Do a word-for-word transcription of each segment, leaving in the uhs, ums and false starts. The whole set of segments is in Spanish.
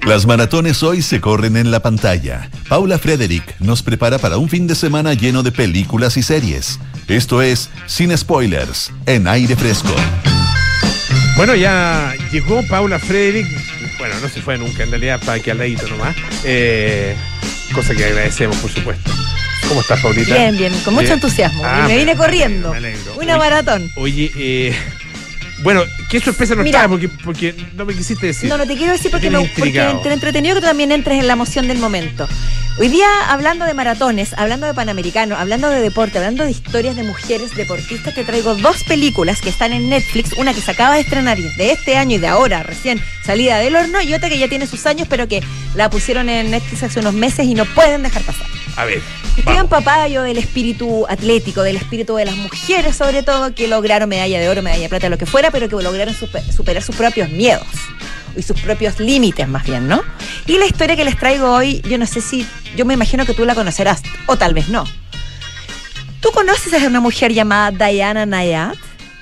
Las maratones hoy se corren en la pantalla. Paula Frederick nos prepara para un fin de semana lleno de películas y series. Esto es Sin Spoilers, en Aire Fresco. Bueno, ya llegó Paula Frederick. Bueno, no se fue nunca, en realidad, para que al ladito nomás. Eh, cosa que agradecemos, por supuesto. ¿Cómo estás, Paulita? Bien, bien, con mucho bien. entusiasmo. Ah, me vine corriendo. Me alegro. Una oye, maratón. Oye, eh... Bueno, qué sorpresa nos trae, porque, porque no me quisiste decir. No, no te quiero decir porque, me, porque entre entretenido que tú también entres en la emoción del momento. Hoy día, hablando de maratones, hablando de Panamericano, hablando de deporte, hablando de historias de mujeres deportistas, te traigo dos películas que están en Netflix, una que se acaba de estrenar de este año y de ahora, recién salida del horno, y otra que ya tiene sus años, pero que la pusieron en Netflix hace unos meses y no pueden dejar pasar. A ver. Estoy empapada yo del espíritu atlético, del espíritu de las mujeres, sobre todo, que lograron medalla de oro, medalla de plata, lo que fuera, pero que lograron super, superar sus propios miedos y sus propios límites, más bien, ¿no? Y la historia que les traigo hoy, yo no sé si, yo me imagino que tú la conocerás, o tal vez no. ¿Tú conoces a una mujer llamada Diana Nayad?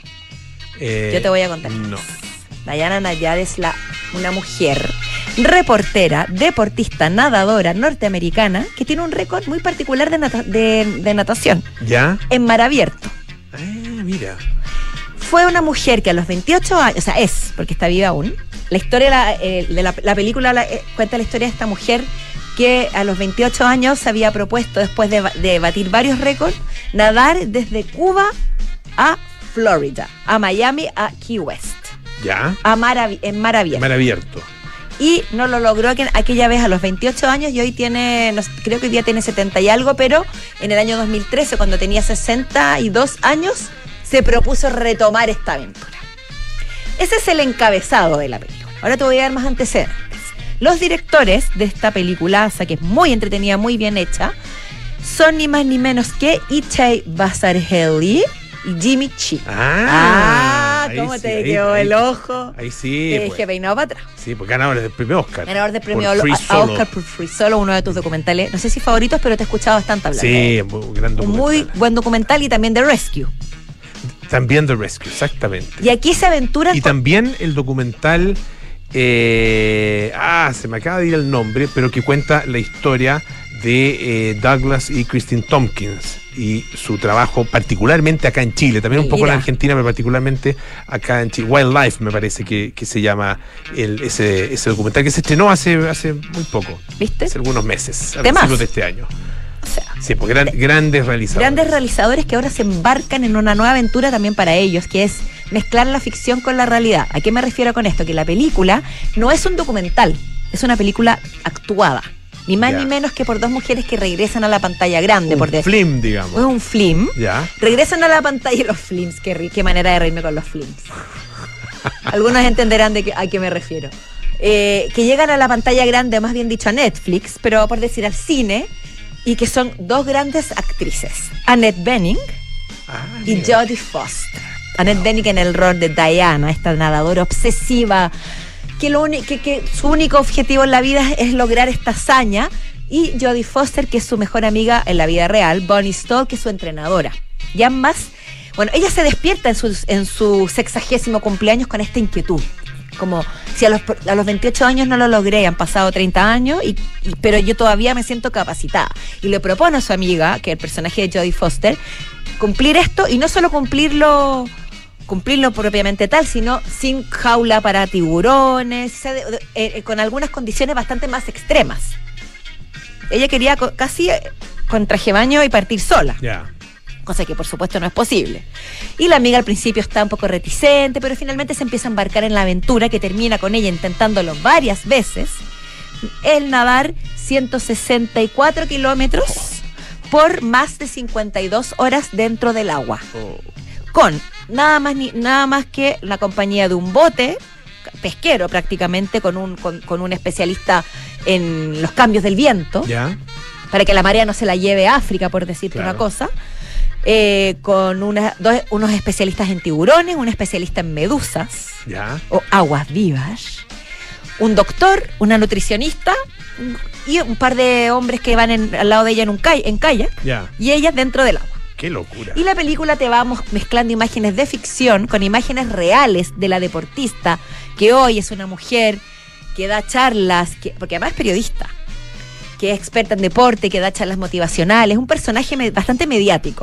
Eh, yo te voy a contar. No. Diana Nayad es la, una mujer reportera, deportista, nadadora norteamericana que tiene un récord muy particular de, nata, de, de natación. ¿Ya? En mar abierto. Ah, mira. Fue una mujer que a los veintiocho años, o sea, es, porque está viva aún. La historia la, eh, de la, la película la, eh, cuenta la historia de esta mujer que a los veintiocho años se había propuesto, después de, de batir varios récords, nadar desde Cuba a Florida, a Miami, a Key West. ¿Ya? A mar, en mar abierto. Mar abierto. Y no lo logró aquella vez a los veintiocho años y hoy tiene, no, creo que hoy día tiene setenta y algo, pero en el año dos mil trece, cuando tenía sesenta y dos años, se propuso retomar esta aventura. Ese es el encabezado de la película. Ahora te voy a dar más antecedentes. Los directores de esta peliculaza, que es muy entretenida, muy bien hecha, son ni más ni menos que Itay Basarhelyi y Jimmy Chi. Ah, ah ¿cómo sí, te ahí, quedó ahí, el ojo? Ahí sí. Te dejé peinado para atrás. Sí, porque ganadores del premio Oscar. Ganador del premio a, a Oscar por Free Solo, uno de tus documentales, no sé si favoritos, pero te he escuchado bastante hablar. Sí, un gran documental. Un muy buen documental, y también The Rescue. También The Rescue, exactamente. Y aquí se aventuran. Y con... también el documental, eh, ah, se me acaba de ir el nombre, pero que cuenta la historia de eh, Douglas y Christine Tompkins y su trabajo particularmente acá en Chile, también un poco en Argentina, pero particularmente acá en Chile. Wildlife me parece que, que se llama el, ese, ese documental, que se estrenó hace, hace muy poco. ¿Viste? Hace algunos meses, a principios de este año. O sea, sí, porque eran grandes realizadores. Grandes realizadores que ahora se embarcan en una nueva aventura también para ellos, que es mezclar la ficción con la realidad. ¿A qué me refiero con esto? Que la película no es un documental, es una película actuada. Ni más yeah. ni menos que por dos mujeres que regresan a la pantalla grande. Un por de... film, digamos. Es un film. Yeah. Regresan a la pantalla los films. Qué, qué manera de reírme con los films. Algunos entenderán de qué, a qué me refiero. Eh, que llegan a la pantalla grande, más bien dicho a Netflix, pero por decir al cine, y que son dos grandes actrices. Annette Bening ah, y mira. Jodie Foster. Annette wow. Bening en el rol de Diana, esta nadadora obsesiva, que, lo que, que su único objetivo en la vida es lograr esta hazaña, y Jodie Foster, que es su mejor amiga en la vida real, Bonnie Stoll, que es su entrenadora. Y ambas, bueno, ella se despierta en su, en su sexagésimo cumpleaños con esta inquietud. Como si a los, a los veintiocho años no lo logré, han pasado treinta años, y, y, pero yo todavía me siento capacitada. Y le propone a su amiga, que es el personaje de Jodie Foster, cumplir esto, y no solo cumplirlo... cumplirlo propiamente tal, sino sin jaula para tiburones, eh, eh, con algunas condiciones bastante más extremas. Ella quería co- casi con traje de baño y partir sola. Ya. Yeah. Cosa que por supuesto no es posible. Y la amiga al principio está un poco reticente, pero finalmente se empieza a embarcar en la aventura, que termina con ella intentándolo varias veces, el nadar ciento sesenta y cuatro kilómetros por más de cincuenta y dos horas dentro del agua. Oh. Con nada más ni nada más que la compañía de un bote pesquero, prácticamente, con un con, con un especialista en los cambios del viento, ¿ya? Para que la marea no se la lleve a África, por decirte claro. una cosa, eh, con una, dos, unos especialistas en tiburones, un especialista en medusas, ¿ya? O aguas vivas, un doctor, una nutricionista y un par de hombres que van en, al lado de ella en un kay, en kayak, ¿ya? Y ella dentro del agua. ¡Qué locura! Y la película te va mezclando imágenes de ficción con imágenes reales de la deportista, que hoy es una mujer que da charlas, que, porque además es periodista, que es experta en deporte, que da charlas motivacionales, un personaje me, bastante mediático,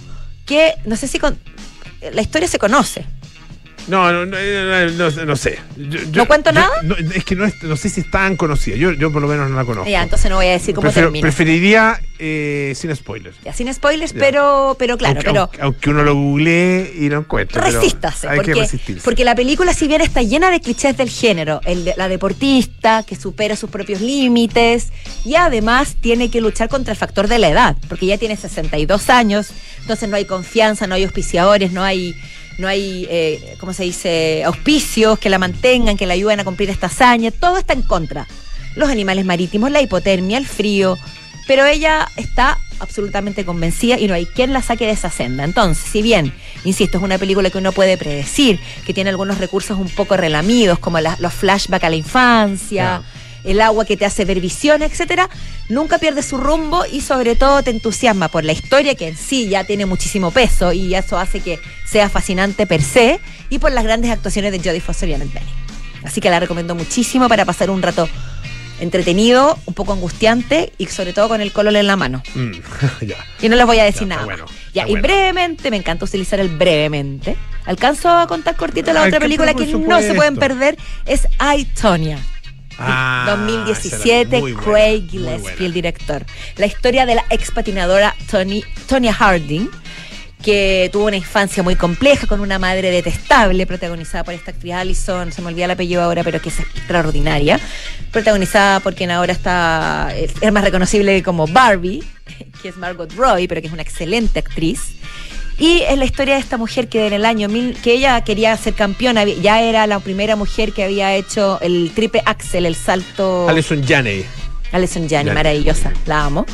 que no sé si con, la historia se conoce. No, no, no, no, no, no sé. Yo, yo, ¿No cuento yo, nada? No, es que no, es, no sé si es tan conocida. Yo, yo por lo menos no la conozco. Ya, entonces no voy a decir cómo Prefiero, termina. Preferiría eh, sin spoilers. Ya, sin spoilers, Ya. pero, pero claro, aunque, pero aunque, aunque uno lo googlee y no encuentre. pero resístase, hay que porque, resistirse. porque la película, si bien está llena de clichés del género, el de, la deportista que supera sus propios límites y además tiene que luchar contra el factor de la edad, porque ya tiene sesenta y dos años, entonces no hay confianza, no hay auspiciadores, no hay, no hay eh, ¿cómo se dice?, auspicios que la mantengan, que la ayuden a cumplir esta hazaña, todo está en contra. Los animales marítimos, la hipotermia, el frío, pero ella está absolutamente convencida y no hay quien la saque de esa senda. Entonces, si bien, insisto, es una película que uno puede predecir, que tiene algunos recursos un poco relamidos, como la, los flashbacks a la infancia, Claro. el agua que te hace ver visiones, etcétera, nunca pierde su rumbo y sobre todo te entusiasma por la historia, que en sí ya tiene muchísimo peso y eso hace que sea fascinante per se, y por las grandes actuaciones de Jodie Foster y Annette Bening. Así que la recomiendo muchísimo para pasar un rato entretenido, un poco angustiante y sobre todo con el color en la mano. Mm, ya. Y no les voy a decir Ya, nada. está bueno, más. Ya, está y bueno. brevemente, me encanta utilizar el brevemente. Alcanzo a contar cortito la Ay, otra qué película por que no supuesto. se pueden perder, es I, Tonya. Ah, dos mil esa diecisiete, era muy buena, Craig muy Gillespie, buena. el director. La historia de la ex patinadora Tony, Tonya Harding, que tuvo una infancia muy compleja con una madre detestable, protagonizada por esta actriz Allison, se me olvida el apellido ahora, pero que es extraordinaria, protagonizada por quien ahora está, es más reconocible como Barbie, que es Margot Robbie, pero que es una excelente actriz. Y es la historia de esta mujer que en el año mil, que ella quería ser campeona, ya era la primera mujer que había hecho el triple axel, el salto. Alison Janney. Alison Janney, Janney. maravillosa, la amo.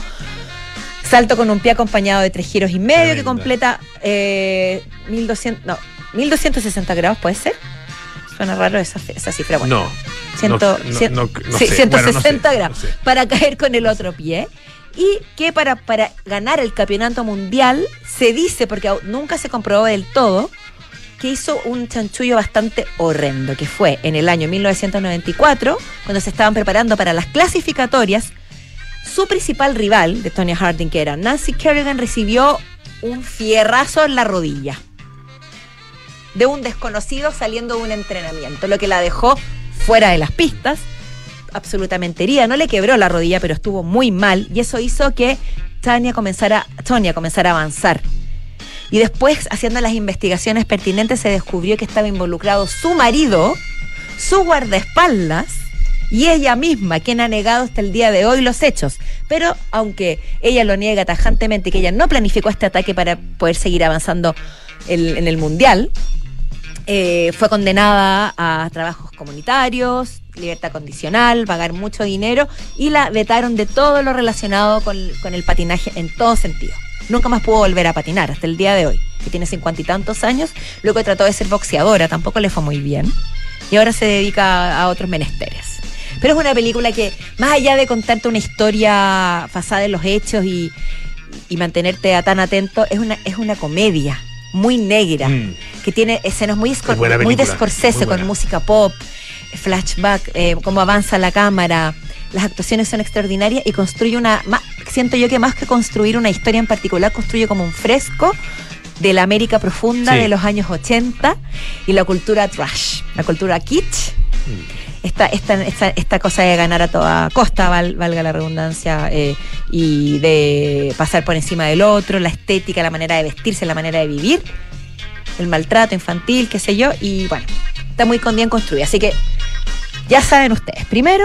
Salto con un pie acompañado de tres giros y medio, Tremenda. que completa eh, mil doscientos, no, mil doscientos sesenta grados, ¿puede ser? Suena raro esa, esa cifra, bueno. No. Ciento, no, cien- no, no sí, sé. ciento Bueno, no sé, sesenta no grados sé. para caer con el otro pie. Y que para, para ganar el campeonato mundial se dice, porque au- nunca se comprobó del todo, que hizo un chanchullo bastante horrendo, que fue en el año mil novecientos noventa y cuatro, cuando se estaban preparando para las clasificatorias. Su principal rival de Tonya Harding, que era Nancy Kerrigan, recibió un fierrazo en la rodilla de un desconocido saliendo de un entrenamiento, lo que la dejó fuera de las pistas, absolutamente herida. No le quebró la rodilla, pero estuvo muy mal, y eso hizo que Tonya comenzara, Tonya comenzara a avanzar. Y después, haciendo las investigaciones pertinentes, se descubrió que estaba involucrado su marido, su guardaespaldas y ella misma, quien ha negado hasta el día de hoy los hechos. Pero aunque ella lo niega tajantemente, que ella no planificó este ataque para poder seguir avanzando el- en el Mundial, eh, fue condenada a trabajos comunitarios, libertad condicional, pagar mucho dinero, y la vetaron de todo lo relacionado con, con el patinaje en todo sentido. Nunca más pudo volver a patinar hasta el día de hoy, que tiene cincuenta y tantos años. Luego trató de ser boxeadora, tampoco le fue muy bien, y ahora se dedica a, a otros menesteres. Pero es una película que, más allá de contarte una historia basada en los hechos y, y mantenerte a tan atento, es una, es una comedia muy negra, Mm. que tiene escenas muy, escor- Es buena muy de película, Scorsese, muy con buena. música pop, flashback, eh, cómo avanza la cámara. Las actuaciones son extraordinarias y construye una, ma- siento yo que más que construir una historia en particular, construye como un fresco de la América profunda Sí. de los años ochenta y la cultura trash, la cultura kitsch. Esta, esta, esta, esta cosa de ganar a toda costa, val- valga la redundancia, eh, y de pasar por encima del otro, la estética, la manera de vestirse, la manera de vivir, el maltrato infantil, qué sé yo, y bueno, está muy con- bien construida. Así que ya saben ustedes, primero,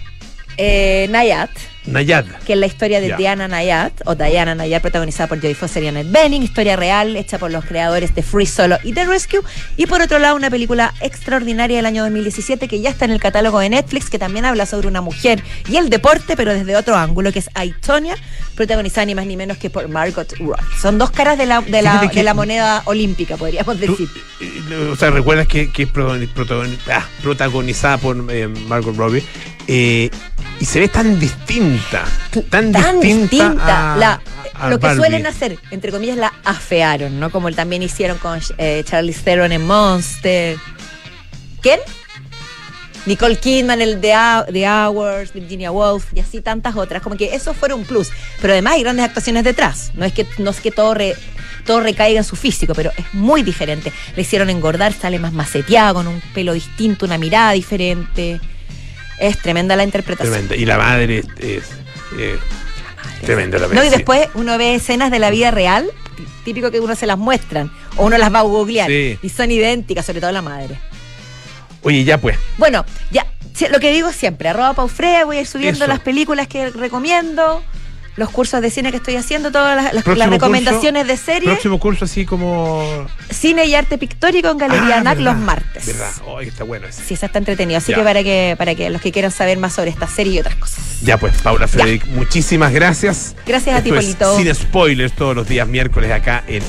eh, Nayat, Nayad. que es la historia de Ya. Diana Nayat, o Diana Nayat, protagonizada por Jodie Foster y Annette Bening, historia real, hecha por los creadores de Free Solo y The Rescue, y por otro lado una película extraordinaria del año dos mil diecisiete que ya está en el catálogo de Netflix, que también habla sobre una mujer y el deporte, pero desde otro ángulo, que es I, Tonya, protagonizada ni más ni menos que por Margot Robbie. Son dos caras de la, de la, Fíjate que- de la moneda olímpica, podríamos Tú, decir. eh, o sea, recuerdas que, que es protagoni- protagoni- ah, protagonizada por eh, Margot Robbie, eh, y se ve tan distinta, tan, Tan distinta, distinta. a- La- a lo que Barbie. suelen hacer, entre comillas, la afearon, ¿no? Como también hicieron con eh, Charlize Theron en Monster. ¿Quién? Nicole Kidman, el The, The Hours, Virginia Woolf y así tantas otras. Como que eso fuera un plus. Pero además hay grandes actuaciones detrás. No es que, no es que todo, re, todo recaiga en su físico, pero es muy diferente. Le hicieron engordar, sale más maceteado, con un pelo distinto, una mirada diferente. Es tremenda la interpretación. Tremenda. Y la madre es, es eh, tremenda la No, y sí. después uno ve escenas de la vida real, típico que uno se las muestran, o uno las va a googlear, Sí. y son idénticas, sobre todo la madre. Oye, ya pues. Bueno, ya, lo que digo siempre, arroba Paufre, voy a ir subiendo Eso. las películas que recomiendo, los cursos de cine que estoy haciendo, todas las, las, Próximo las recomendaciones curso, de serie, Próximo curso así como... cine y arte pictórico en Galería Ah, ANAC verdad, los martes. verdad. Ay, está bueno ese. Sí, eso está entretenido, así Ya. que para que para que los que quieran saber más sobre esta serie y otras cosas. Ya pues, Paula Frederick, muchísimas gracias. Gracias a ti, Esto es Polito. Sin Spoilers todos los días miércoles acá en